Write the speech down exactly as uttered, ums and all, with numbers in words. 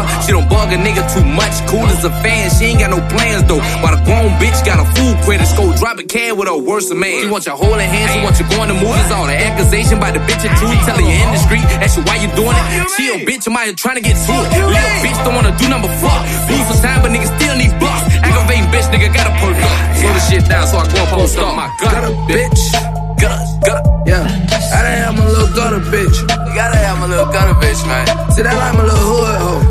her. She don't bug a nigga too much. Cool as a fan, she ain't got no plans though. While the grown bitch got a full credit score. Dropping can with her worse man. She want you holding hands, she want you going to movies. All the accusation by the bitch and truth. Telling you in the street, ask you why you doing it. She a bitch, I'm out here trying to get to it. Little bitch don't wanna do number four. Lose some time, but niggas still need bucks. Aggravating bitch, nigga gotta perk up. Slow the shit down so I go up post up. My gutter, bitch. Gutter, gutter. Yeah, gotta have my little gutter bitch. You gotta have my little gutter bitch, man. See, that like my little hood hoe.